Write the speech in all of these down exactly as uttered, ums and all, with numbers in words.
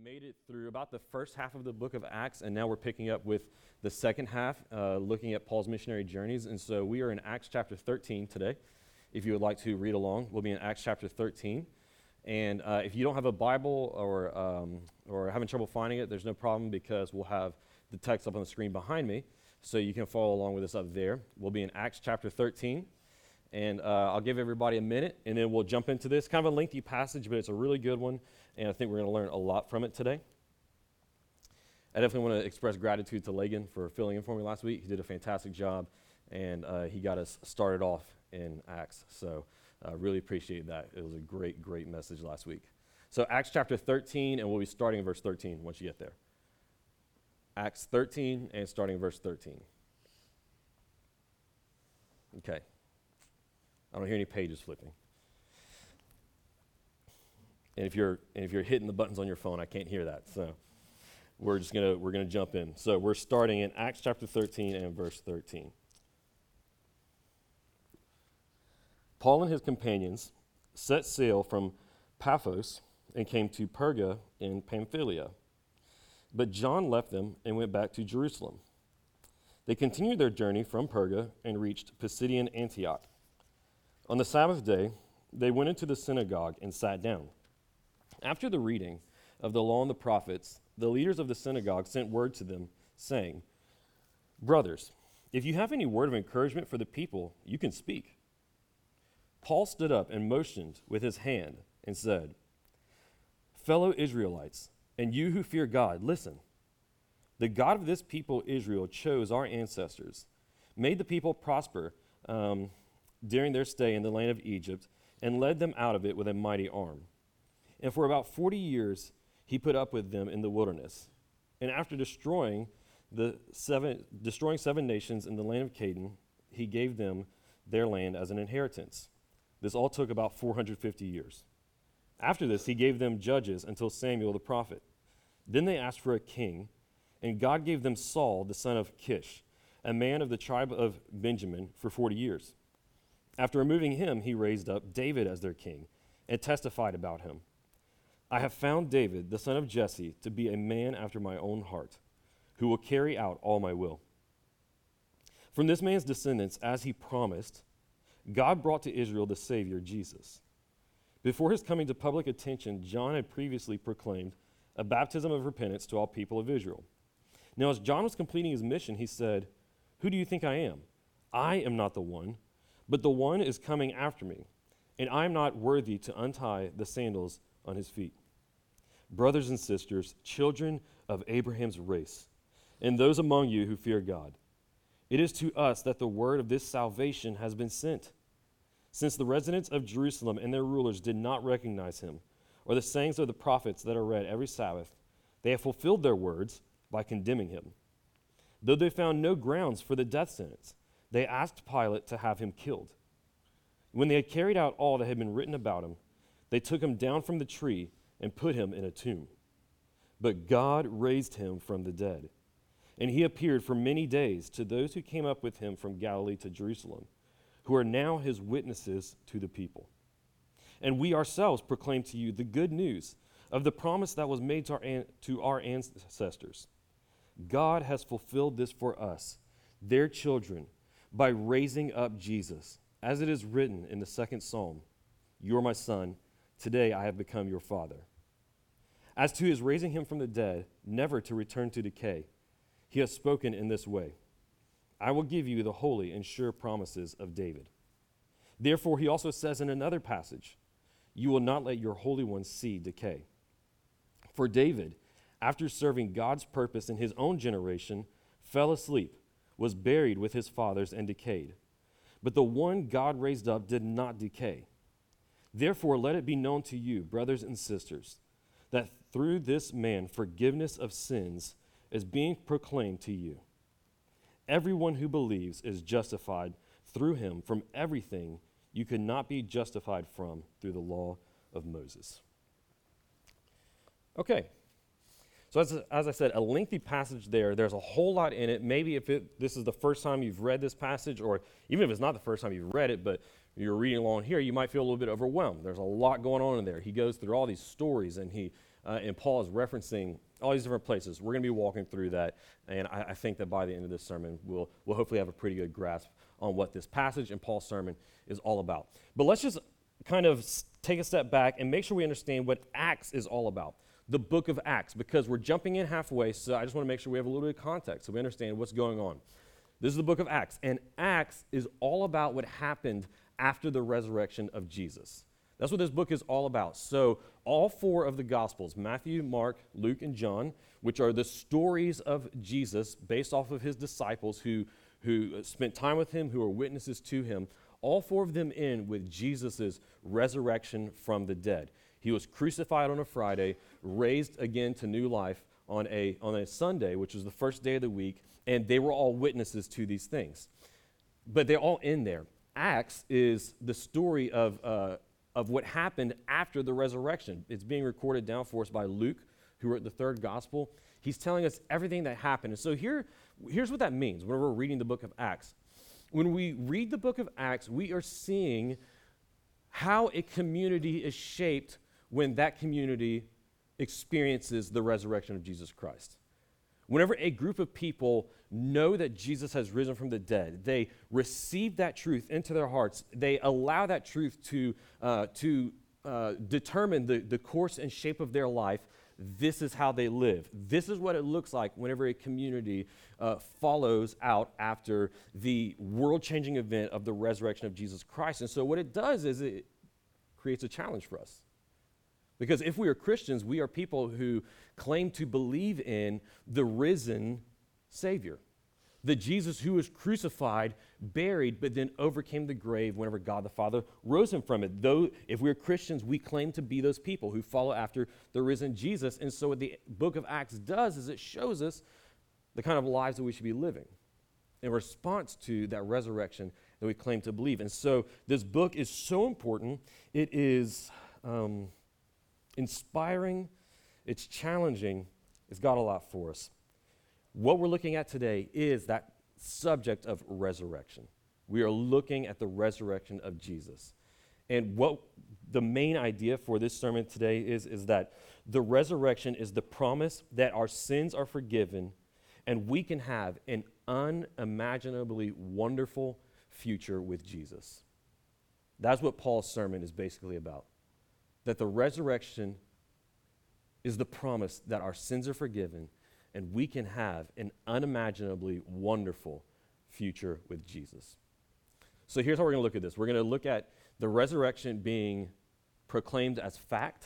made it through about the first half of the book of Acts, and now we're picking up with the second half, uh, looking at Paul's missionary journeys. And so we are in Acts chapter thirteen today. If you would like to read along, we'll be in Acts chapter thirteen. And uh, if you don't have a Bible or um, or having trouble finding it, there's no problem because we'll have the text up on the screen behind me, so you can follow along with us up there. We'll be in Acts chapter thirteen. And uh, I'll give everybody a minute, and then we'll jump into this. Kind of a lengthy passage, but it's a really good one, and I think we're going to learn a lot from it today. I definitely want to express gratitude to Lagan for filling in for me last week. He did a fantastic job, and uh, he got us started off in Acts. So I uh, really appreciate that. It was a great, great message last week. So Acts chapter thirteen, and we'll be starting in verse thirteen once you get there. Acts thirteen, and starting in verse thirteen. Okay. I don't hear any pages flipping. And if you're and if you're hitting the buttons on your phone, I can't hear that. So we're just gonna we're gonna jump in. So we're starting in Acts chapter thirteen and verse thirteen. Paul and his companions set sail from Paphos and came to Perga in Pamphylia. But John left them and went back to Jerusalem. They continued their journey from Perga and reached Pisidian Antioch. On the Sabbath day, they went into the synagogue and sat down. After the reading of the law and the prophets, the leaders of the synagogue sent word to them, saying, "Brothers, if you have any word of encouragement for the people, you can speak." Paul stood up and motioned with his hand and said, "Fellow Israelites, and you who fear God, listen. The God of this people Israel chose our ancestors, made the people prosper um, during their stay in the land of Egypt, and led them out of it with a mighty arm. And for about forty years he put up with them in the wilderness. And after destroying the seven destroying seven nations in the land of Canaan, he gave them their land as an inheritance. This all took about four hundred fifty years. After this he gave them judges until Samuel the prophet. Then they asked for a king, and God gave them Saul the son of Kish, a man of the tribe of Benjamin, for forty years. After removing him, he raised up David as their king and testified about him. I have found David, the son of Jesse, to be a man after my own heart, who will carry out all my will. From this man's descendants, as he promised, God brought to Israel the Savior, Jesus. Before his coming to public attention, John had previously proclaimed a baptism of repentance to all people of Israel. Now, as John was completing his mission, he said, "Who do you think I am? I am not the one, but the one is coming after me, and I am not worthy to untie the sandals on his feet. Brothers and sisters, children of Abraham's race, and those among you who fear God, it is to us that the word of this salvation has been sent. Since the residents of Jerusalem and their rulers did not recognize him, or the sayings of the prophets that are read every Sabbath, they have fulfilled their words by condemning him. Though they found no grounds for the death sentence, they asked Pilate to have him killed. When they had carried out all that had been written about him, they took him down from the tree and put him in a tomb. But God raised him from the dead, and he appeared for many days to those who came up with him from Galilee to Jerusalem, who are now his witnesses to the people. And we ourselves proclaim to you the good news of the promise that was made to our, an- to our ancestors. God has fulfilled this for us, their children, by raising up Jesus, as it is written in the second psalm, 'You are my son, today I have become your father.' As to his raising him from the dead, never to return to decay, he has spoken in this way, 'I will give you the holy and sure promises of David.' Therefore he also says in another passage, 'You will not let your Holy One see decay.' For David, after serving God's purpose in his own generation, fell asleep, was buried with his fathers, and decayed. But the one God raised up did not decay. Therefore, let it be known to you, brothers and sisters, that through this man forgiveness of sins is being proclaimed to you. Everyone who believes is justified through him from everything you could not be justified from through the law of Moses." Okay. So as, as I said, a lengthy passage there. There's a whole lot in it. Maybe if it, this is the first time you've read this passage, or even if it's not the first time you've read it, but you're reading along here, you might feel a little bit overwhelmed. There's a lot going on in there. He goes through all these stories, and he Uh, and Paul is referencing all these different places. We're going to be walking through that, and I, I think that by the end of this sermon, we'll, we'll hopefully have a pretty good grasp on what this passage and Paul's sermon is all about. But let's just kind of take a step back and make sure we understand what Acts is all about, the book of Acts, because we're jumping in halfway, so I just want to make sure we have a little bit of context so we understand what's going on. This is the book of Acts, and Acts is all about what happened after the resurrection of Jesus. That's what this book is all about. So all four of the Gospels, Matthew, Mark, Luke, and John, which are the stories of Jesus based off of his disciples who, who spent time with him, who are witnesses to him, all four of them end with Jesus' resurrection from the dead. He was crucified on a Friday, raised again to new life on a, on a Sunday, which was the first day of the week, and they were all witnesses to these things. But they're all in there. Acts is the story of, uh, of what happened after the resurrection. It's being recorded down for us by Luke, who wrote the third gospel. He's telling us everything that happened. And so here, here's what that means when we're reading the book of Acts. When we read the book of Acts, we are seeing how a community is shaped when that community experiences the resurrection of Jesus Christ. Whenever a group of people know that Jesus has risen from the dead, they receive that truth into their hearts. They allow that truth to, uh, to uh, determine the, the course and shape of their life. This is how they live. This is what it looks like whenever a community uh, follows out after the world-changing event of the resurrection of Jesus Christ. And so what it does is it creates a challenge for us. Because if we are Christians, we are people who claim to believe in the risen Savior, the Jesus who was crucified, buried, but then overcame the grave whenever God the Father rose him from it. Though, if we're Christians, we claim to be those people who follow after the risen Jesus. And so what the book of Acts does is it shows us the kind of lives that we should be living in response to that resurrection that we claim to believe. And so this book is so important. It is um, inspiring. It's challenging. It's got a lot for us. What we're looking at today is that subject of resurrection. We are looking at the resurrection of Jesus. And what the main idea for this sermon today is, is that the resurrection is the promise that our sins are forgiven and we can have an unimaginably wonderful future with Jesus. That's what Paul's sermon is basically about. That the resurrection is the promise that our sins are forgiven and we can have an unimaginably wonderful future with Jesus. So here's how we're going to look at this. We're going to look at the resurrection being proclaimed as fact,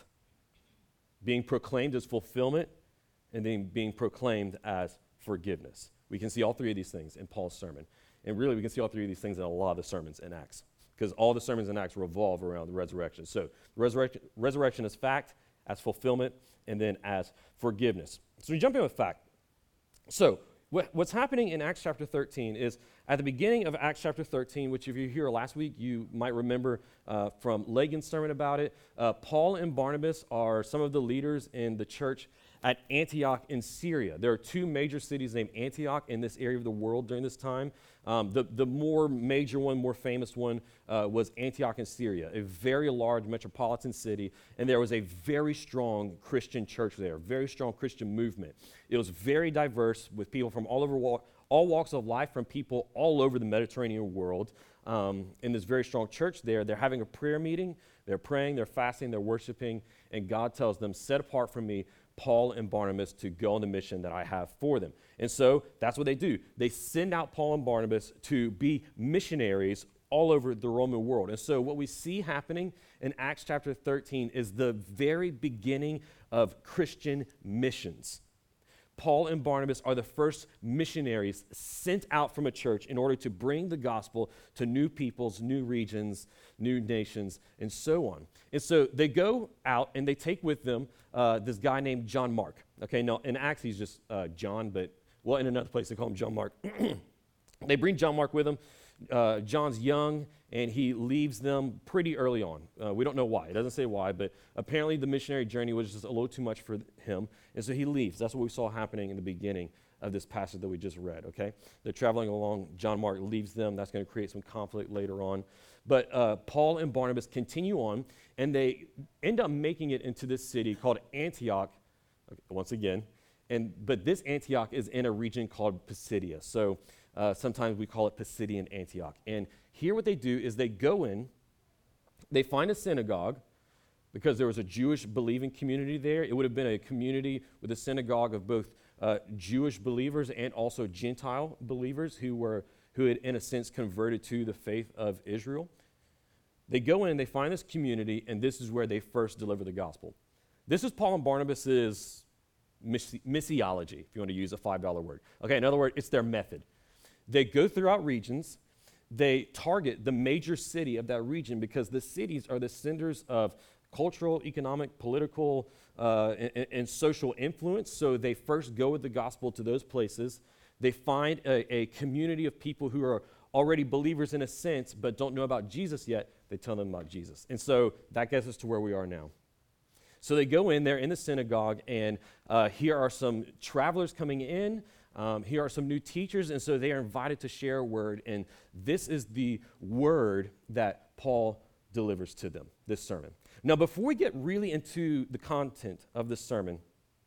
being proclaimed as fulfillment, and then being proclaimed as forgiveness. We can see all three of these things in Paul's sermon. And really, we can see all three of these things in a lot of the sermons in Acts, because all the sermons in Acts revolve around the resurrection. So resurrection, resurrection as fact, as fulfillment, and then as forgiveness. So we jump in with fact. So what, what's happening in Acts chapter thirteen is at the beginning of Acts chapter thirteen, which if you're here last week, you might remember uh, from Lagan's sermon about it. Uh, Paul and Barnabas are some of the leaders in the church at Antioch in Syria. There are two major cities named Antioch in this area of the world during this time. Um, the, the more major one, more famous one uh, was Antioch in Syria, a very large metropolitan city, and there was a very strong Christian church there, very strong Christian movement. It was very diverse with people from all over walk, all walks of life, from people all over the Mediterranean world. Um, in this very strong church there, they're having a prayer meeting, they're praying, they're fasting, they're worshiping, and God tells them, set apart from me Paul and Barnabas to go on the mission that I have for them. And so that's what they do. They send out Paul and Barnabas to be missionaries all over the Roman world. And so what we see happening in Acts chapter thirteen is the very beginning of Christian missions. Paul and Barnabas are the first missionaries sent out from a church in order to bring the gospel to new peoples, new regions, new nations, and so on. And so they go out and they take with them uh, this guy named John Mark. Okay, now in Acts he's just uh, John, but well, in another place they call him John Mark. They bring John Mark with them. Uh, John's young, and he leaves them pretty early on. Uh, we don't know why. It doesn't say why, but apparently the missionary journey was just a little too much for him, and so he leaves. That's what we saw happening in the beginning of this passage that we just read, okay? They're traveling along. John Mark leaves them. That's going to create some conflict later on. But uh, Paul and Barnabas continue on, and they end up making it into this city called Antioch, okay, once again. And but this Antioch is in a region called Pisidia. So uh, sometimes we call it Pisidian Antioch. And here what they do is they go in, they find a synagogue, because there was a Jewish believing community there. It would have been a community with a synagogue of both uh, Jewish believers and also Gentile believers who were who had, in a sense, converted to the faith of Israel. They go in and they find this community, and this is where they first deliver the gospel. This is Paul and Barnabas' missi- missiology, if you want to use a five dollar word. Okay, in other words, it's their method. They go throughout regions. They target the major city of that region because the cities are the centers of cultural, economic, political, uh, and, and social influence. So they first go with the gospel to those places. They find a, a community of people who are already believers in a sense, but don't know about Jesus yet. They tell them about Jesus. And so that gets us to where we are now. So they go in there in the synagogue, and uh, here are some travelers coming in. Um, here are some new teachers, and so they are invited to share a word, and this is the word that Paul delivers to them, this sermon. Now, before we get really into the content of this sermon,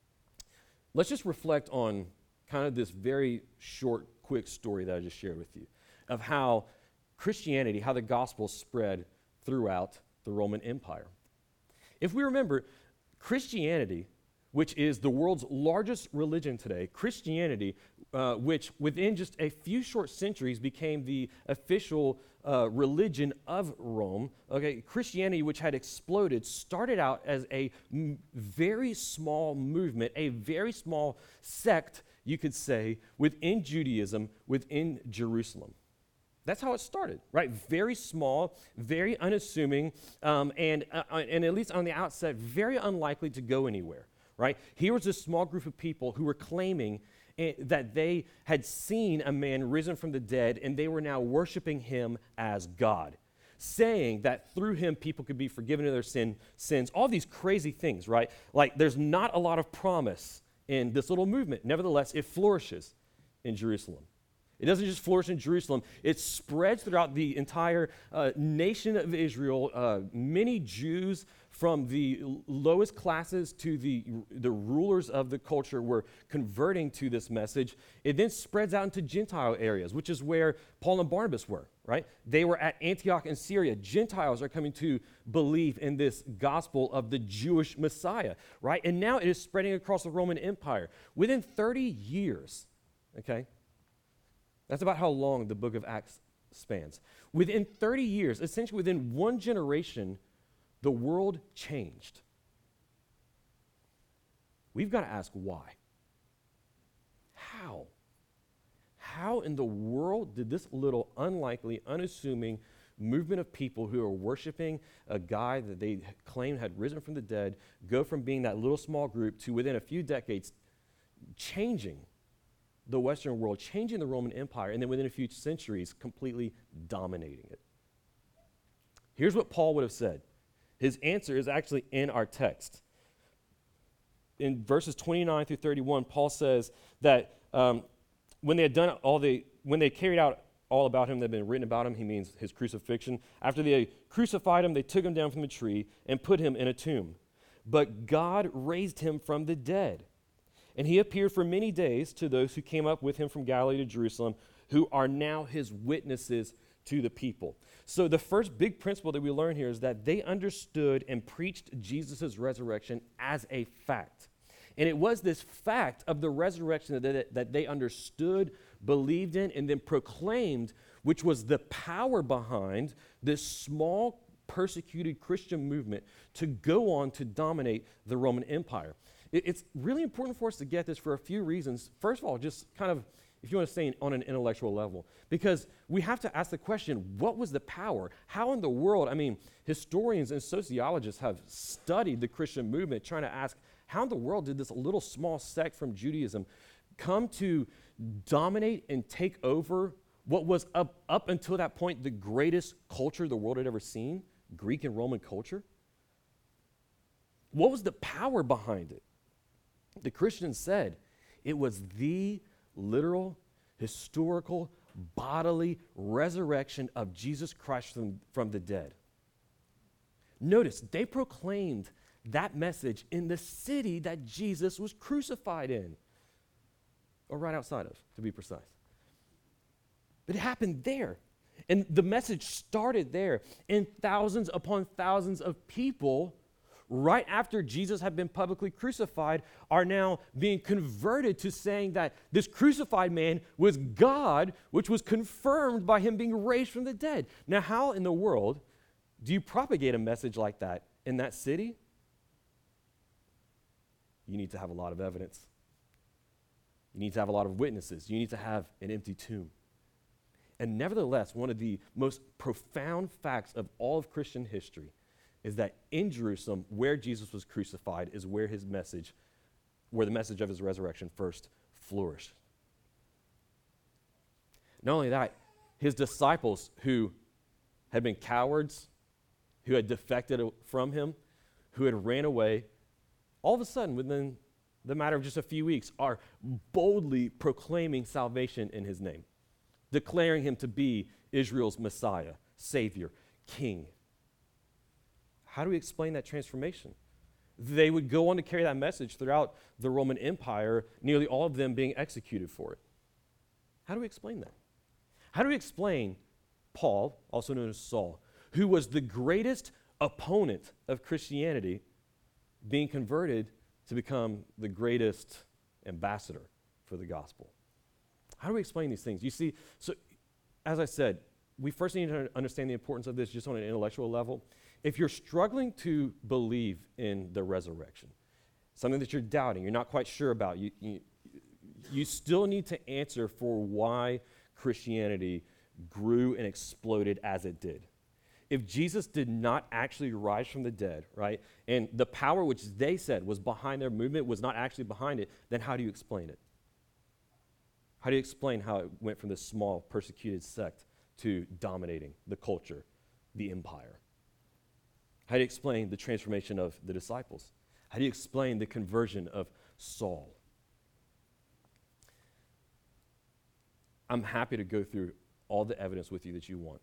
let's just reflect on kind of this very short, quick story that I just shared with you of how Christianity, how the gospel spread throughout the Roman Empire. If we remember, Christianity, which is the world's largest religion today, Christianity, uh, which within just a few short centuries became the official uh, religion of Rome, okay, Christianity, which had exploded, started out as a m- very small movement, a very small sect, you could say, within Judaism, within Jerusalem. That's how it started, right? Very small, very unassuming, um, and, uh, and at least on the outset, very unlikely to go anywhere. Right? Here was a small group of people who were claiming eh, that they had seen a man risen from the dead, and they were now worshiping him as God, saying that through him people could be forgiven of their sin, sins, all these crazy things, right? Like there's not a lot of promise in this little movement. Nevertheless, it flourishes in Jerusalem. It doesn't just flourish in Jerusalem. It spreads throughout the entire uh, nation of Israel. Uh, many Jews from the l- lowest classes to the, the rulers of the culture were converting to this message. It then spreads out into Gentile areas, which is where Paul and Barnabas were, right? They were at Antioch in Syria. Gentiles are coming to believe in this gospel of the Jewish Messiah, right? And now it is spreading across the Roman Empire. Within thirty years, okay? That's about how long the book of Acts spans. Within thirty years, essentially within one generation, the world changed. We've got to ask why. How? How in the world did this little unlikely, unassuming movement of people who are worshiping a guy that they claimed had risen from the dead go from being that little small group to within a few decades changing the Western world, changing the Roman Empire, and then within a few centuries, completely dominating it? Here's what Paul would have said. His answer is actually in our text. In verses twenty-nine through thirty-one, Paul says that um, when they had done all the, when they carried out all about him that had been written about him, he means his crucifixion. After they crucified him, they took him down from the tree and put him in a tomb. But God raised him from the dead. And he appeared for many days to those who came up with him from Galilee to Jerusalem, who are now his witnesses to the people. So the first big principle that we learn here is that they understood and preached Jesus' resurrection as a fact. And it was this fact of the resurrection that they, that they understood, believed in, and then proclaimed, which was the power behind this small persecuted Christian movement to go on to dominate the Roman Empire. It's really important for us to get this for a few reasons. First of all, just kind of, if you want to say on an intellectual level, because we have to ask the question, what was the power? How in the world, I mean, historians and sociologists have studied the Christian movement trying to ask, how in the world did this little small sect from Judaism come to dominate and take over what was up, up until that point the greatest culture the world had ever seen, Greek and Roman culture? What was the power behind it? The Christians said it was the literal, historical, bodily resurrection of Jesus Christ from, from the dead. Notice, they proclaimed that message in the city that Jesus was crucified in, or right outside of, to be precise. But it happened there. And the message started there. And thousands upon thousands of people, right after Jesus had been publicly crucified, are now being converted to saying that this crucified man was God, which was confirmed by him being raised from the dead. Now, how in the world do you propagate a message like that in that city? You need to have a lot of evidence. You need to have a lot of witnesses. You need to have an empty tomb. And nevertheless, one of the most profound facts of all of Christian history is that in Jerusalem, where Jesus was crucified, is where his message, where the message of his resurrection first flourished. Not only that, his disciples who had been cowards, who had defected from him, who had ran away, all of a sudden, within the matter of just a few weeks, are boldly proclaiming salvation in his name, declaring him to be Israel's Messiah, Savior, King. How do we explain that transformation? They would go on to carry that message throughout the Roman Empire, nearly all of them being executed for it. How do we explain that? How do we explain Paul, also known as Saul, who was the greatest opponent of Christianity, being converted to become the greatest ambassador for the gospel? How do we explain these things? You see, so as I said, we first need to understand the importance of this just on an intellectual level. If you're struggling to believe in the resurrection, something that you're doubting, you're not quite sure about, you, you, you still need to answer for why Christianity grew and exploded as it did. If Jesus did not actually rise from the dead, right, and the power which they said was behind their movement was not actually behind it, then how do you explain it? How do you explain how it went from this small, persecuted sect to dominating the culture, the empire? How do you explain the transformation of the disciples? How do you explain the conversion of Saul? I'm happy to go through all the evidence with you that you want.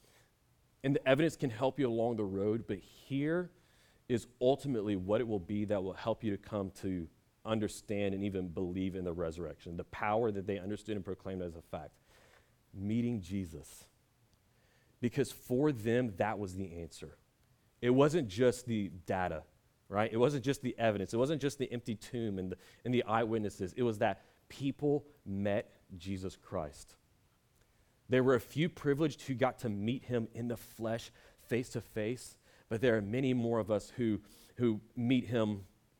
And the evidence can help you along the road, but here is ultimately what it will be that will help you to come to understand and even believe in the resurrection, the power that they understood and proclaimed as a fact. Meeting Jesus. Because for them, that was the answer. It wasn't just the data, right? It wasn't just the evidence. It wasn't just the empty tomb and the, and the eyewitnesses. It was that people met Jesus Christ. There were a few privileged who got to meet him in the flesh, face to face, but there are many more of us who, who meet him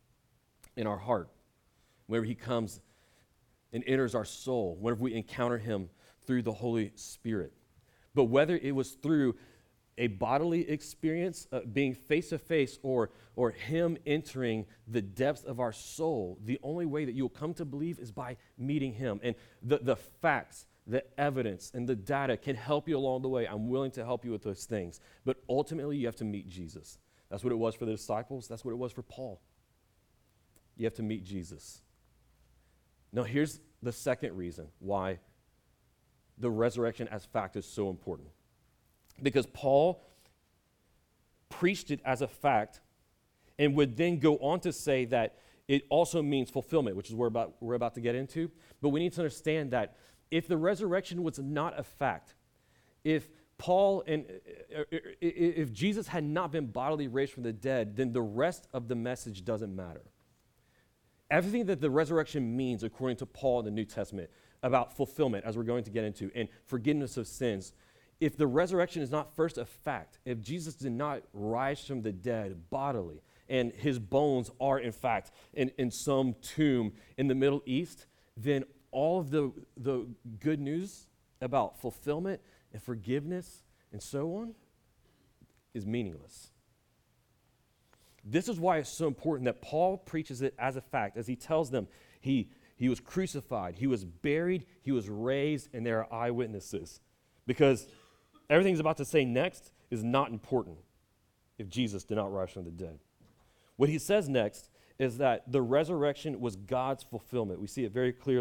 in our heart, whenever he comes and enters our soul, whenever we encounter him through the Holy Spirit. But whether it was through a bodily experience, uh, being face-to-face, or, or him entering the depths of our soul, the only way that you'll come to believe is by meeting him. And the, the facts, the evidence, and the data can help you along the way. I'm willing to help you with those things. But ultimately, you have to meet Jesus. That's what it was for the disciples. That's what it was for Paul. You have to meet Jesus. Now, here's the second reason why the resurrection as fact is so important. Because Paul preached it as a fact and would then go on to say that it also means fulfillment, which is what we're about, we're about to get into. But we need to understand that if the resurrection was not a fact, if Paul and uh, if Jesus had not been bodily raised from the dead, then the rest of the message doesn't matter. Everything that the resurrection means, according to Paul in the New Testament, about fulfillment, as we're going to get into, and forgiveness of sins, if the resurrection is not first a fact, if Jesus did not rise from the dead bodily, and his bones are, in fact, in, in some tomb in the Middle East, then all of the, the good news about fulfillment and forgiveness and so on is meaningless. This is why it's so important that Paul preaches it as a fact, as he tells them he, he was crucified, he was buried, he was raised, and there are eyewitnesses. Because everything he's about to say next is not important if Jesus did not rise from the dead. What he says next is that the resurrection was God's fulfillment. We see it very clearly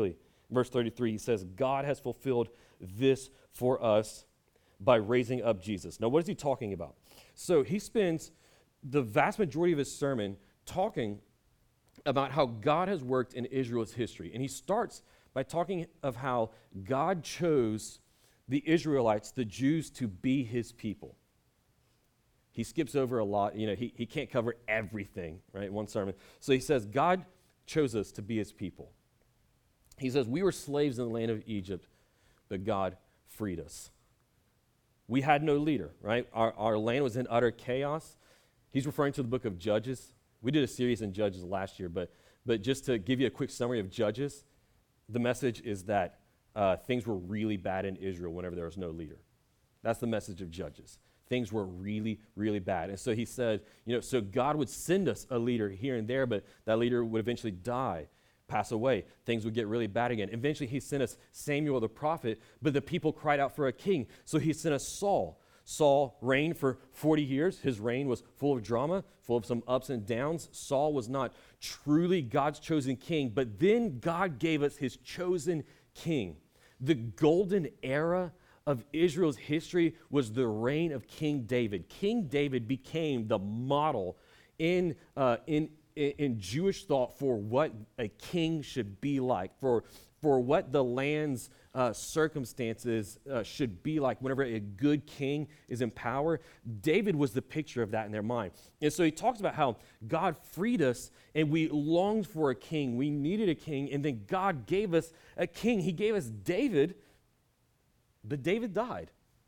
Verse thirty-three, he says, God has fulfilled this for us by raising up Jesus. Now, what is he talking about? So he spends the vast majority of his sermon talking about how God has worked in Israel's history. And he starts by talking of how God chose the Israelites, the Jews, to be his people. He skips over a lot. You know, he, he can't cover everything, right, in one sermon. So he says, God chose us to be his people. He says, we were slaves in the land of Egypt, but God freed us. We had no leader, right? Our, our land was in utter chaos. He's referring to the book of Judges. We did a series in Judges last year, but, but just to give you a quick summary of Judges, the message is that uh, things were really bad in Israel whenever there was no leader. That's the message of Judges. Things were really, really bad. And so he said, you know, so God would send us a leader here and there, but that leader would eventually die, pass away. Things would get really bad again. Eventually he sent us Samuel the prophet, but the people cried out for a king. So he sent us Saul. Saul reigned for forty years. His reign was full of drama, full of some ups and downs. Saul was not truly God's chosen king, but then God gave us his chosen king. The golden era of Israel's history was the reign of King David. King David became the model in, uh, in, in Jewish thought for what a king should be like, for, for what the land's uh, circumstances uh, should be like whenever a good king is in power. David was the picture of that in their mind. And so he talks about how God freed us and we longed for a king. We needed a king, and then God gave us a king. He gave us David, but David died.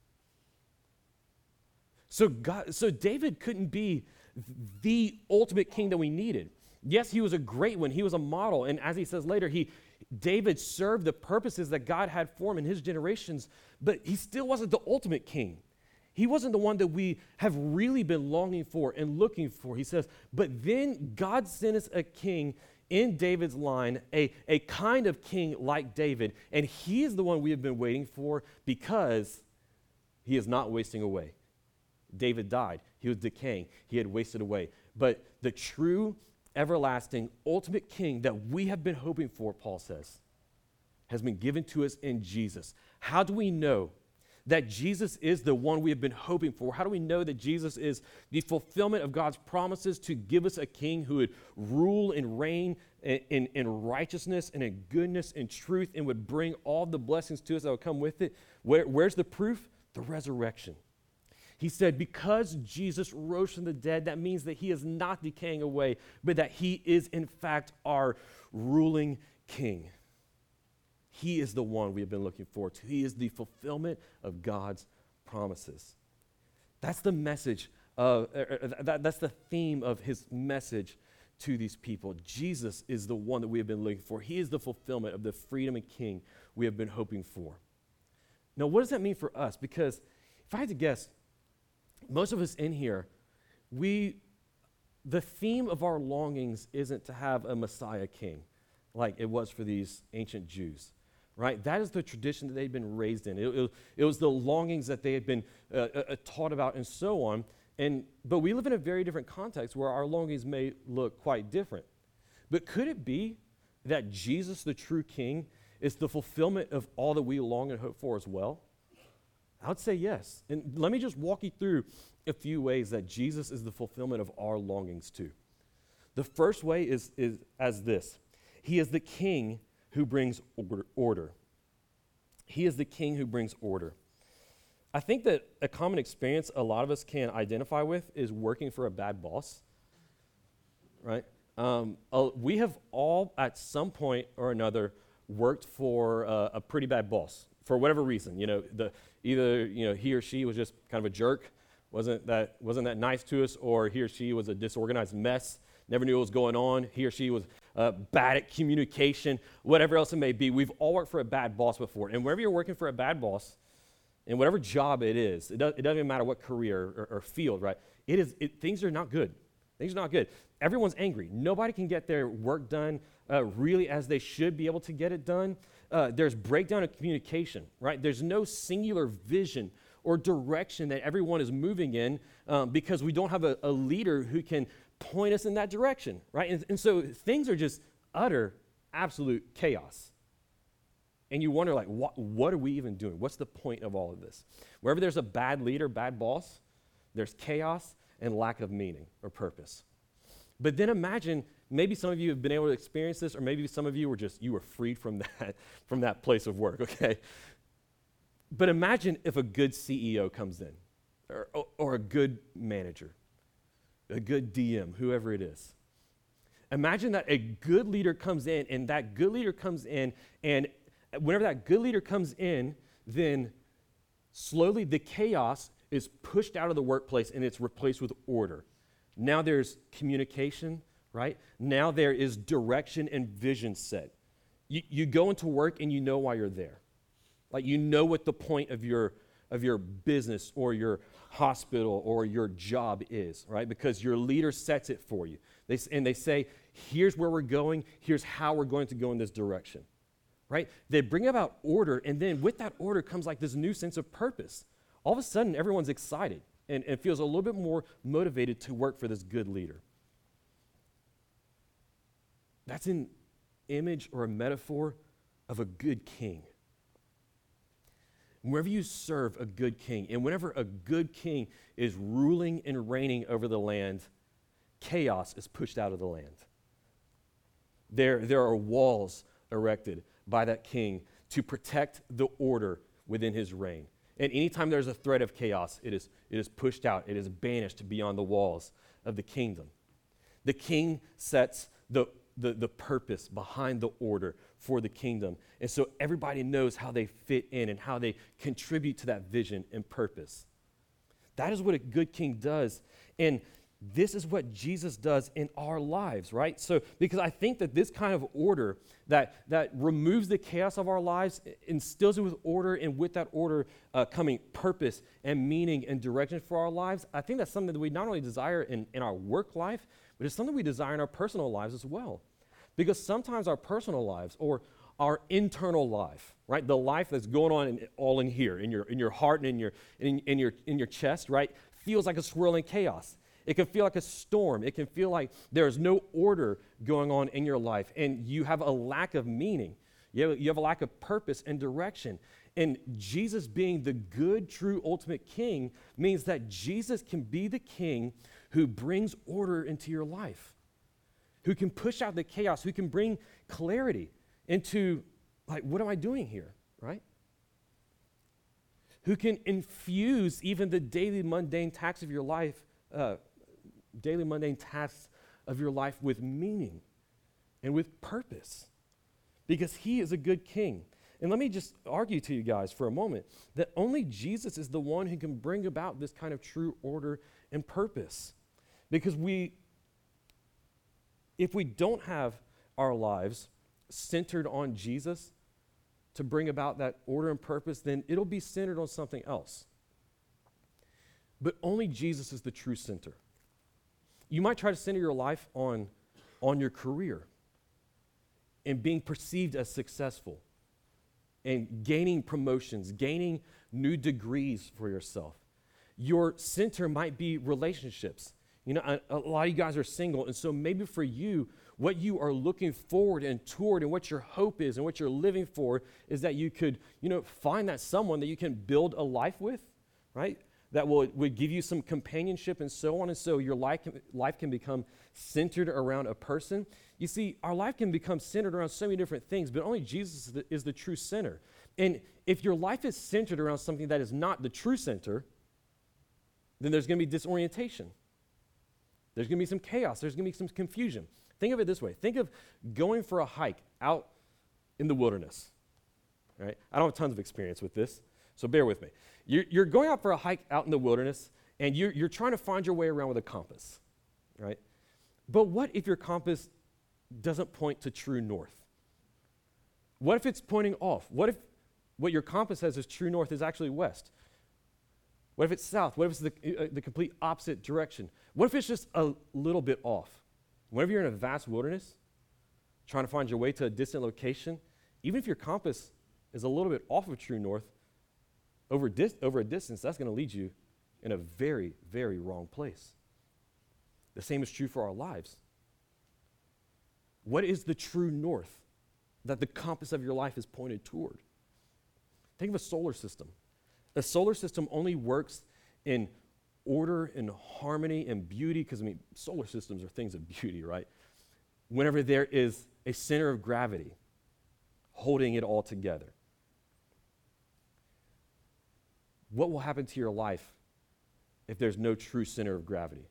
So God, so David couldn't be the ultimate king that we needed. Yes, he was a great one. He was a model. And as he says later, he David served the purposes that God had for him in his generations, but he still wasn't the ultimate king. He wasn't the one that we have really been longing for and looking for. He says, but then God sent us a king in David's line, a, a kind of king like David, and he is the one we have been waiting for because he is not wasting away. David died. He was decaying. He had wasted away. But the true, everlasting, ultimate king that we have been hoping for, Paul says, has been given to us in Jesus. How do we know that Jesus is the one we have been hoping for? How do we know that Jesus is the fulfillment of God's promises to give us a king who would rule and reign in, in, in righteousness and in goodness and truth and would bring all the blessings to us that would come with it? Where, where's the proof? The resurrection. He said, because Jesus rose from the dead, that means that he is not decaying away, but that he is, in fact, our ruling king. He is the one we have been looking forward to. He is the fulfillment of God's promises. That's the message, of, uh, that, that's the theme of his message to these people. Jesus is the one that we have been looking for. He is the fulfillment of the freedom and king we have been hoping for. Now, what does that mean for us? Because if I had to guess, most of us in here, we, the theme of our longings isn't to have a Messiah king like it was for these ancient Jews, right? That is the tradition that they'd been raised in. It, it, it was the longings that they had been uh, uh, taught about and so on. And, but we live in a very different context where our longings may look quite different. But could it be that Jesus, the true king, is the fulfillment of all that we long and hope for as well? I would say yes. And let me just walk you through a few ways that Jesus is the fulfillment of our longings too. The first way is, is as this. He is the king who brings order, order. He is the king who brings order. I think that a common experience a lot of us can identify with is working for a bad boss, right? Um, uh, we have all at some point or another worked for uh, a pretty bad boss. For whatever reason, you know, the, either you know he or she was just kind of a jerk, wasn't that wasn't that nice to us, or he or she was a disorganized mess, never knew what was going on. He or she was uh, bad at communication, whatever else it may be. We've all worked for a bad boss before, and whenever you're working for a bad boss, in whatever job it is, it, does, it doesn't even matter what career or, or field, right? It is it, things are not good. Things are not good. Everyone's angry. Nobody can get their work done uh, really as they should be able to get it done. Uh, there's breakdown of communication, right? There's no singular vision or direction that everyone is moving in um, because we don't have a, a leader who can point us in that direction, right? And, and so things are just utter, absolute chaos. And you wonder, like, what, what are we even doing? What's the point of all of this? Wherever there's a bad leader, bad boss, there's chaos and lack of meaning or purpose. But then imagine, maybe some of you have been able to experience this, or maybe some of you were just, you were freed from that, from that place of work, okay? But imagine if a good C E O comes in, or, or a good manager, a good D M, whoever it is. Imagine that a good leader comes in, and that good leader comes in, and whenever that good leader comes in, then slowly the chaos is pushed out of the workplace and it's replaced with order. Now there's communication, right? Now there is direction and vision set. You, you go into work and you know why you're there. Like, you know what the point of your of your business or your hospital or your job is, right? Because your leader sets it for you. They, and they say, here's where we're going, here's how we're going to go in this direction, right? They bring about order, and then with that order comes like this new sense of purpose. All of a sudden, everyone's excited and, and feels a little bit more motivated to work for this good leader. That's an image or a metaphor of a good king. Wherever you serve a good king, and whenever a good king is ruling and reigning over the land, chaos is pushed out of the land. There, there are walls erected by that king to protect the order within his reign. And anytime there's a threat of chaos, it is, it is pushed out, it is banished beyond the walls of the kingdom. The king sets the, the, the purpose behind the order for the kingdom. And so everybody knows how they fit in and how they contribute to that vision and purpose. That is what a good king does. And this is what Jesus does in our lives, right? So, because I think that this kind of order that, that removes the chaos of our lives, instills it with order, and with that order uh, coming purpose and meaning and direction for our lives, I think that's something that we not only desire in, in our work life, but it's something we desire in our personal lives as well. Because sometimes our personal lives or our internal life, right, the life that's going on in, all in here, in your in your heart and in your in, in your in your chest, right, feels like a swirling chaos. It can feel like a storm. It can feel like there's no order going on in your life, and you have a lack of meaning. You have, you have a lack of purpose and direction. And Jesus being the good, true, ultimate king means that Jesus can be the king who brings order into your life, who can push out the chaos, who can bring clarity into, like, what am I doing here, right? Who can infuse even the daily mundane tasks of your life, uh, daily mundane tasks of your life with meaning and with purpose, because he is a good king. And let me just argue to you guys for a moment that only Jesus is the one who can bring about this kind of true order and purpose. Because we, if we don't have our lives centered on Jesus to bring about that order and purpose, then it'll be centered on something else. But only Jesus is the true center. You might try to center your life on, on your career and being perceived as successful and gaining promotions, gaining new degrees for yourself. Your center might be relationships. You know, a, a lot of you guys are single, and so maybe for you, what you are looking forward and toward and what your hope is and what you're living for is that you could, you know, find that someone that you can build a life with, right? That will would give you some companionship and so on, and so your life can, life can become centered around a person. You see, our life can become centered around so many different things, but only Jesus is the, is the true center. And if your life is centered around something that is not the true center, then there's going to be disorientation. There's going to be some chaos. There's going to be some confusion. Think of it this way. Think of going for a hike out in the wilderness. Right? I don't have tons of experience with this, so bear with me. You're, you're going out for a hike out in the wilderness, and you're, you're trying to find your way around with a compass. Right? But what if your compass doesn't point to true north? What if it's pointing off? What if what your compass says is true north is actually west? What if it's south? What if it's the, uh, the complete opposite direction? What if it's just a little bit off? Whenever you're in a vast wilderness, trying to find your way to a distant location, even if your compass is a little bit off of true north, over, dis- over a distance, that's going to lead you in a very, very wrong place. The same is true for our lives. What is the true north? that the compass of your life is pointed toward. Think of a solar system. A solar system only works in order and harmony and beauty, because, I mean, solar systems are things of beauty, right? Whenever there is a center of gravity holding it all together. What will happen to your life if there's no true center of gravity?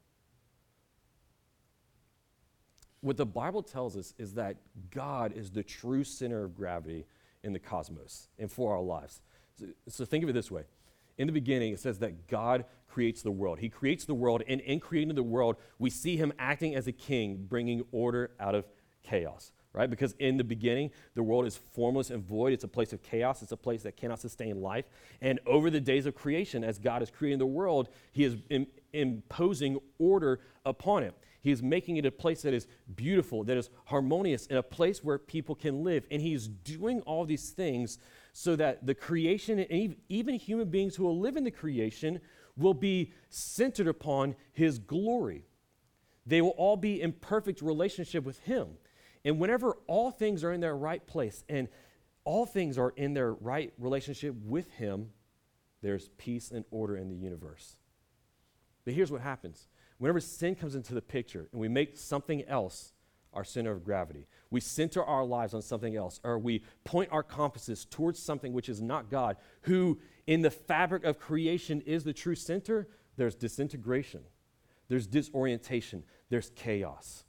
What the Bible tells us is that God is the true center of gravity in the cosmos and for our lives. So, so think of it this way. In the beginning, it says that God creates the world. He creates the world, and in creating the world, we see him acting as a king, bringing order out of chaos, right? Because in the beginning, the world is formless and void. It's a place of chaos. It's a place that cannot sustain life. And over the days of creation, as God is creating the world, he is im- imposing order upon it. He is making it a place that is beautiful, that is harmonious, and a place where people can live. And he's doing all these things so that the creation, and even human beings who will live in the creation, will be centered upon his glory. They will all be in perfect relationship with him. And whenever all things are in their right place and all things are in their right relationship with him, there's peace and order in the universe. But here's what happens. Whenever sin comes into the picture and we make something else our center of gravity, we center our lives on something else, or we point our compasses towards something which is not God, who in the fabric of creation is the true center, there's disintegration, there's disorientation, there's chaos.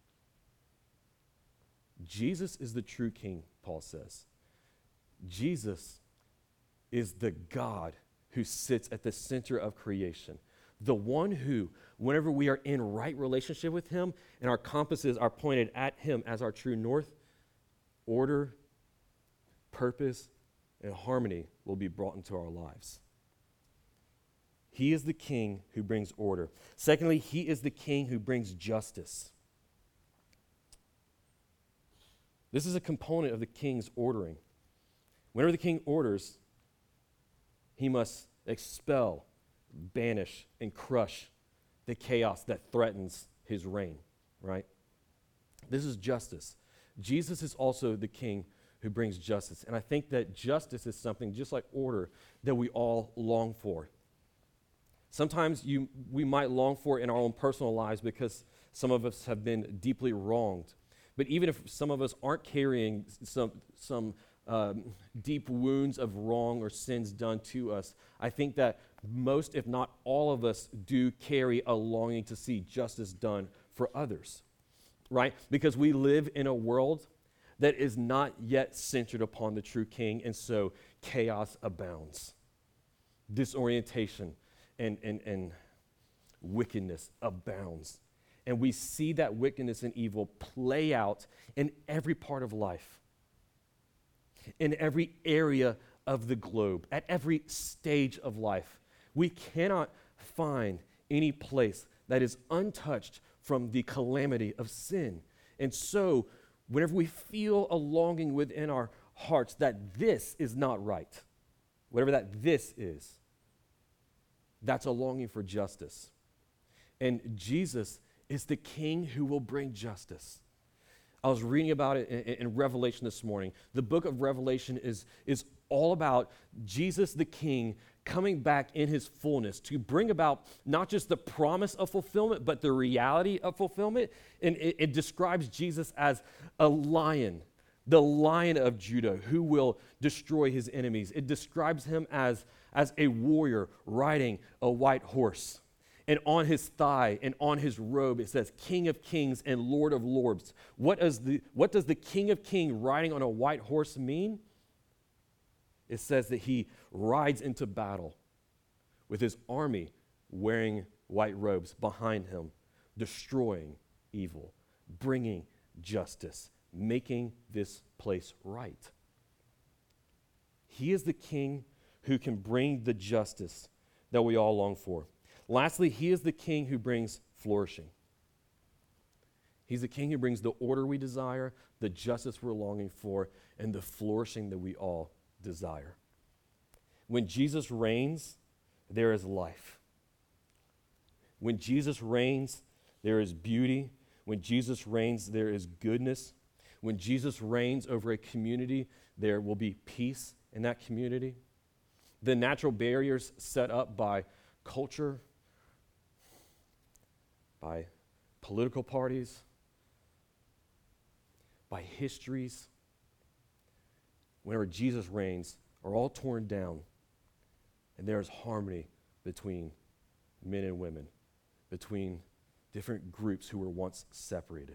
Jesus is the true king, Paul says. Jesus is the God who sits at the center of creation. The one who, whenever we are in right relationship with him and our compasses are pointed at him as our true north, order, purpose, and harmony will be brought into our lives. He is the king who brings order. Secondly, he is the king who brings justice. This is a component of the king's ordering. Whenever the king orders, he must expel, banish, and crush the chaos that threatens his reign, right? This is justice. Jesus is also the king who brings justice. And I think that justice is something, just like order, that we all long for. Sometimes you, we might long for it in our own personal lives because some of us have been deeply wronged. But even if some of us aren't carrying some, some um, deep wounds of wrong or sins done to us, I think that most, if not all of us, do carry a longing to see justice done for others, right? Because we live in a world that is not yet centered upon the true king, and so chaos abounds. Disorientation and, and, and wickedness abounds. And we see that wickedness and evil play out in every part of life, in every area of the globe, at every stage of life. We cannot find any place that is untouched from the calamity of sin. And so, whenever we feel a longing within our hearts that this is not right, whatever that this is, that's a longing for justice. And Jesus is the king who will bring justice. I was reading about it in, in Revelation this morning. The book of Revelation is, is all about Jesus the king coming back in his fullness to bring about not just the promise of fulfillment, but the reality of fulfillment. And it, it describes Jesus as a lion, the lion of Judah, who will destroy his enemies. It describes him as, as a warrior riding a white horse. And on his thigh and on his robe, it says, King of Kings and Lord of Lords. What does the, what does the King of Kings riding on a white horse mean? It says that he rides into battle with his army wearing white robes behind him, destroying evil, bringing justice, making this place right. He is the king who can bring the justice that we all long for. Lastly, he is the king who brings flourishing. He's the king who brings the order we desire, the justice we're longing for, and the flourishing that we all desire. When Jesus reigns, there is life. When Jesus reigns, there is beauty. When Jesus reigns, there is goodness. when Jesus reigns over a community, there will be peace in that community. The natural barriers set up by culture, by political parties, by histories, whenever Jesus reigns, are all torn down, and there is harmony between men and women, between different groups who were once separated.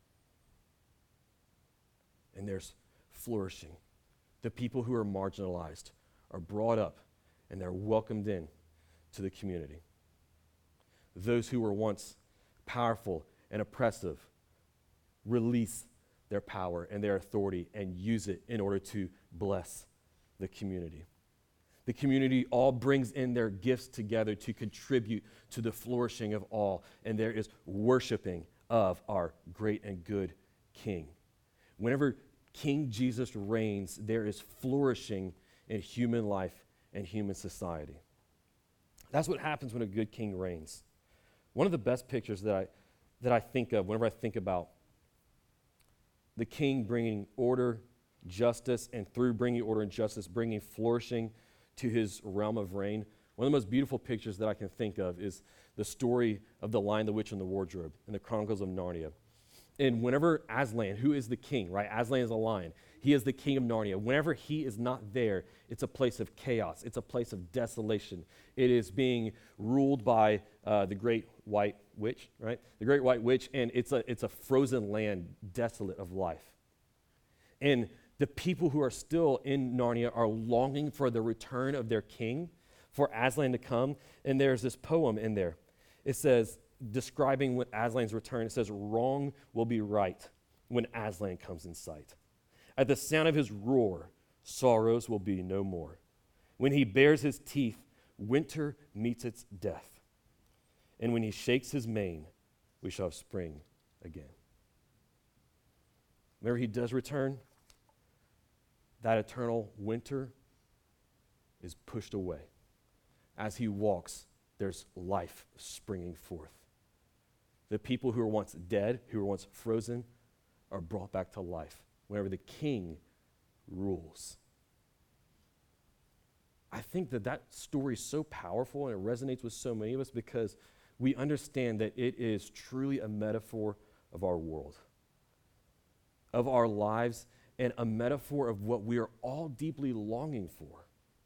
And there's flourishing. The people who are marginalized are brought up and they're welcomed in to the community. Those who were once powerful and oppressive release their power and their authority and use it in order to bless the community. The community all brings in their gifts together to contribute to the flourishing of all, and there is worshiping of our great and good King. Whenever King Jesus reigns, there is flourishing in human life and human society. That's what happens when a good king reigns. One of the best pictures that I, that I think of whenever I think about the king bringing order, justice, and through bringing order and justice, bringing flourishing to his realm of reign, one of the most beautiful pictures that I can think of is the story of the Lion, the Witch, and the Wardrobe in the Chronicles of Narnia. And whenever Aslan, who is the king, right? Aslan is a lion. He is the king of Narnia. Whenever he is not there, it's a place of chaos. It's a place of desolation. It is being ruled by uh, the great white witch, right? The great white witch, and it's a, it's a frozen land, desolate of life. And the people who are still in Narnia are longing for the return of their king, for Aslan to come. And there's this poem in there. It says, describing what Aslan's return, it says, wrong will be right when Aslan comes in sight. At the sound of his roar, sorrows will be no more. When he bares his teeth, winter meets its death. And when he shakes his mane, we shall have spring again. Whenever he does return, that eternal winter is pushed away. As he walks, there's life springing forth. The people who were once dead, who were once frozen, are brought back to life whenever the king rules. I think that that story is so powerful and it resonates with so many of us because we understand that it is truly a metaphor of our world, of our lives, and a metaphor of what we are all deeply longing for.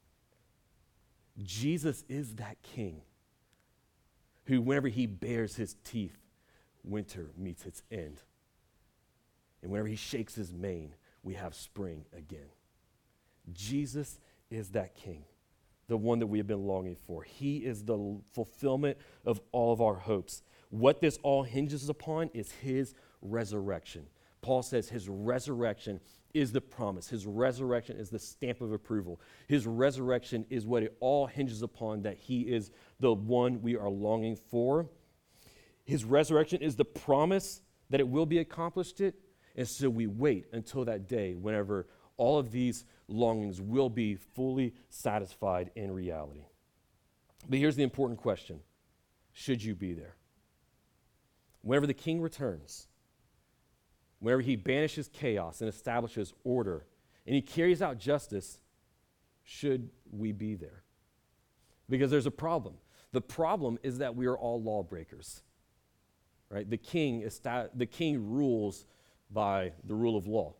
Jesus is that king who, whenever he bares his teeth, winter meets its end. And whenever he shakes his mane, we have spring again. Jesus is that king, the one that we have been longing for. He is the l- fulfillment of all of our hopes. What this all hinges upon is his resurrection. Paul says his resurrection is the promise. His resurrection is the stamp of approval. His resurrection is what it all hinges upon, that he is the one we are longing for. His resurrection is the promise that it will be accomplished. It, and so we wait until that day whenever all of these longings will be fully satisfied in reality. But here's the important question. Should you be there? Whenever the king returns, whenever he banishes chaos and establishes order, and he carries out justice, should we be there? Because there's a problem. The problem is that we are all lawbreakers. Right? The king is sta- the king rules by the rule of law.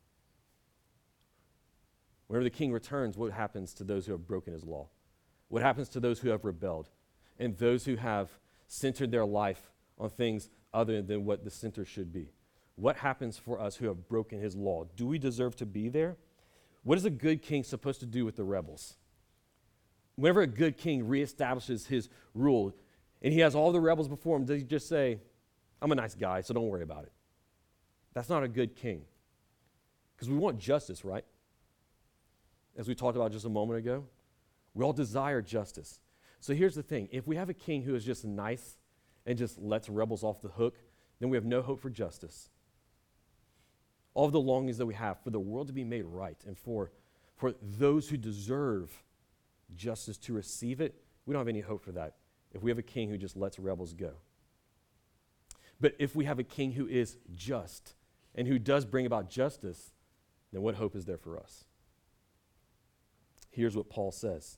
Whenever the king returns, what happens to those who have broken his law? What happens to those who have rebelled and those who have centered their life on things other than what the center should be? What happens for us who have broken his law? Do we deserve to be there? What is a good king supposed to do with the rebels? Whenever a good king reestablishes his rule and he has all the rebels before him, does he just say, I'm a nice guy, so don't worry about it? That's not a good king. Because we want justice, right? As we talked about just a moment ago, we all desire justice. So here's the thing. If we have a king who is just nice and just lets rebels off the hook, then we have no hope for justice. All of the longings that we have for the world to be made right and for, for those who deserve justice to receive it, we don't have any hope for that if we have a king who just lets rebels go. But if we have a king who is just and who does bring about justice, then what hope is there for us? Here's what Paul says.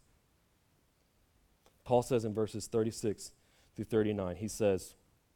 Paul says in verses thirty-six through thirty-nine, he says,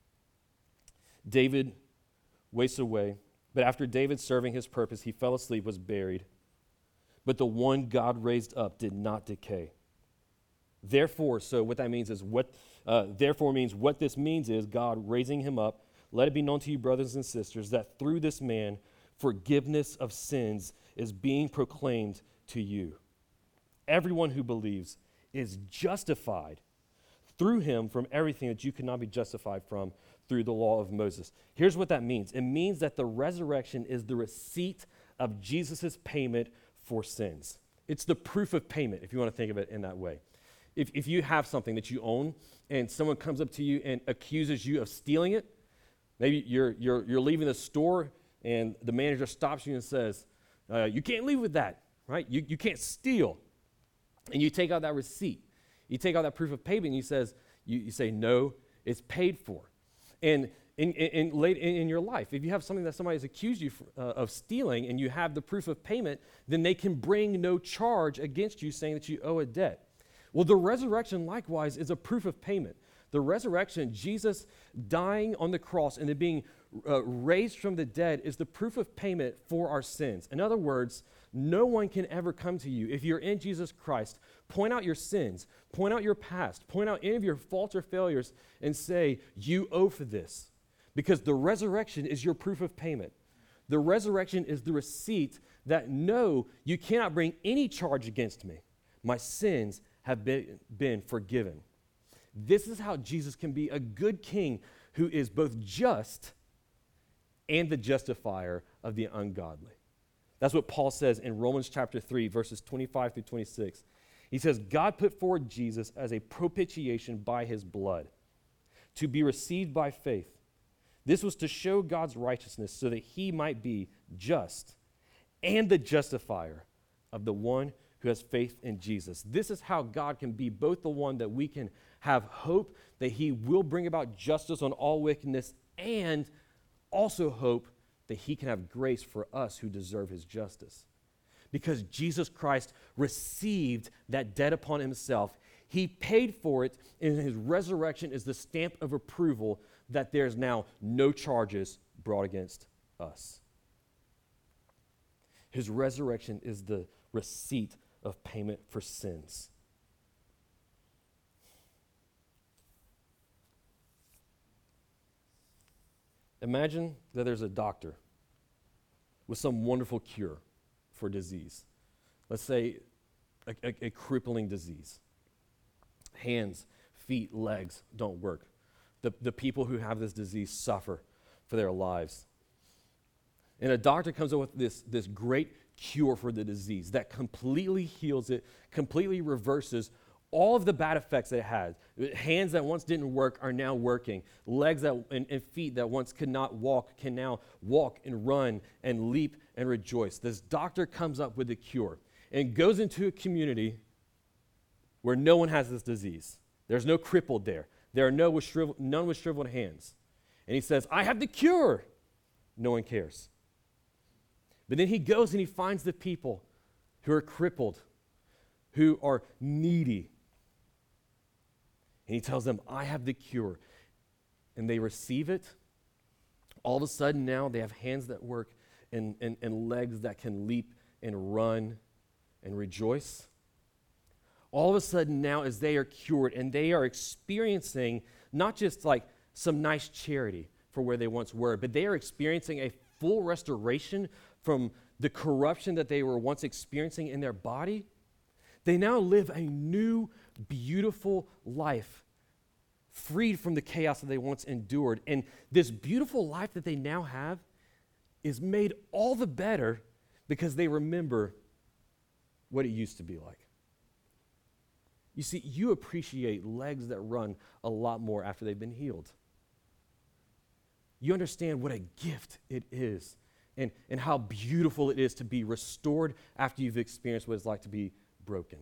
David wastes away, but after David serving his purpose, he fell asleep, was buried. But the one God raised up did not decay. Therefore, so what that means is what, uh, therefore means what this means is God raising him up. Let it be known to you, brothers and sisters, that through this man, forgiveness of sins is being proclaimed to you. Everyone who believes is justified through him from everything that you could not be justified from through the law of Moses. Here's what that means. It means that the resurrection is the receipt of Jesus' payment for sins. It's the proof of payment, if you want to think of it in that way. If, if you have something that you own and someone comes up to you and accuses you of stealing it, maybe you're, you're, you're leaving the store and the manager stops you and says, uh, you can't leave with that, right? You, you can't steal. And you take out that receipt. You take out that proof of payment and you, says, you, you say, no, it's paid for. And in, in, in, late in, in your life, if you have something that somebody has accused you for, uh, of stealing and you have the proof of payment, then they can bring no charge against you saying that you owe a debt. Well, the resurrection likewise is a proof of payment. The resurrection, Jesus dying on the cross and then being uh, raised from the dead is the proof of payment for our sins. In other words, no one can ever come to you if you're in Jesus Christ, point out your sins, point out your past, point out any of your faults or failures and say, you owe for this. Because the resurrection is your proof of payment. The resurrection is the receipt that no, you cannot bring any charge against me. My sins have been, been forgiven. This is how Jesus can be a good king who is both just and the justifier of the ungodly. That's what Paul says in Romans chapter three, verses twenty-five through twenty-six. He says, God put forward Jesus as a propitiation by his blood to be received by faith. This was to show God's righteousness so that he might be just and the justifier of the one who has faith in Jesus. This is how God can be both the one that we can have hope that he will bring about justice on all wickedness, and also hope that he can have grace for us who deserve his justice. Because Jesus Christ received that debt upon himself. He paid for it, and his resurrection is the stamp of approval that there's now no charges brought against us. His resurrection is the receipt of payment for sins. Imagine that there's a doctor with some wonderful cure for disease. Let's say a, a, a crippling disease. Hands, feet, legs don't work. The, the people who have this disease suffer for their lives. And a doctor comes up with this, this great cure for the disease that completely heals it, completely reverses all of the bad effects that it had. Hands that once didn't work are now working. Legs that and, and feet that once could not walk can now walk and run and leap and rejoice. This doctor comes up with a cure and goes into a community where no one has this disease. There's no crippled there. There are no with shrivel, none with shriveled hands. And he says, I have the cure. No one cares. But then he goes and he finds the people who are crippled, who are needy. And he tells them, I have the cure. And they receive it. All of a sudden now they have hands that work and, and, and legs that can leap and run and rejoice. All of a sudden now as they are cured and they are experiencing not just like some nice charity for where they once were, but they are experiencing a full restoration from the corruption that they were once experiencing in their body. They now live a new, beautiful life, freed from the chaos that they once endured. And this beautiful life that they now have is made all the better because they remember what it used to be like. You see, you appreciate legs that run a lot more after they've been healed. You understand what a gift it is and, and how beautiful it is to be restored after you've experienced what it's like to be broken.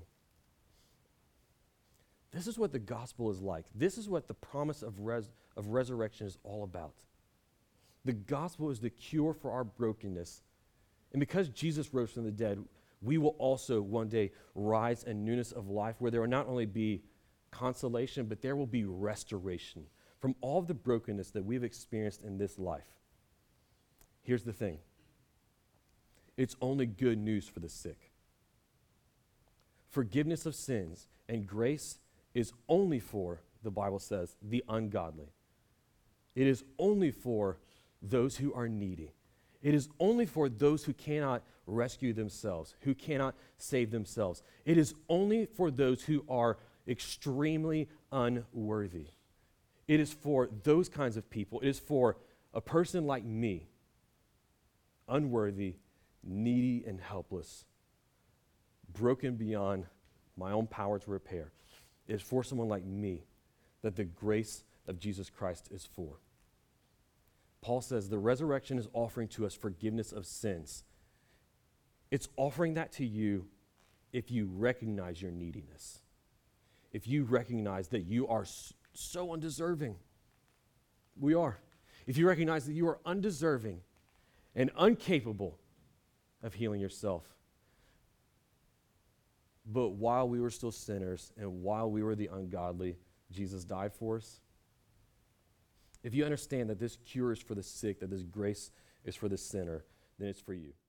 This is what the gospel is like. This is what the promise of, res- of resurrection is all about. The gospel is the cure for our brokenness. And because Jesus rose from the dead, we will also one day rise in newness of life, where there will not only be consolation, but there will be restoration from all of the brokenness that we've experienced in this life. Here's the thing. It's only good news for the sick. Forgiveness of sins and grace is only for, the Bible says, the ungodly. It is only for those who are needy. It is only for those who cannot rescue themselves, who cannot save themselves. It is only for those who are extremely unworthy. It is for those kinds of people. It is for a person like me, unworthy, needy, and helpless, broken beyond my own power to repair. It is for someone like me that the grace of Jesus Christ is for. Paul says the resurrection is offering to us forgiveness of sins. It's offering that to you if you recognize your neediness, if you recognize that you are so undeserving. We are. If you recognize that you are undeserving and incapable of healing yourself. But while we were still sinners and while we were the ungodly, Jesus died for us. If you understand that this cure is for the sick, that this grace is for the sinner, then it's for you.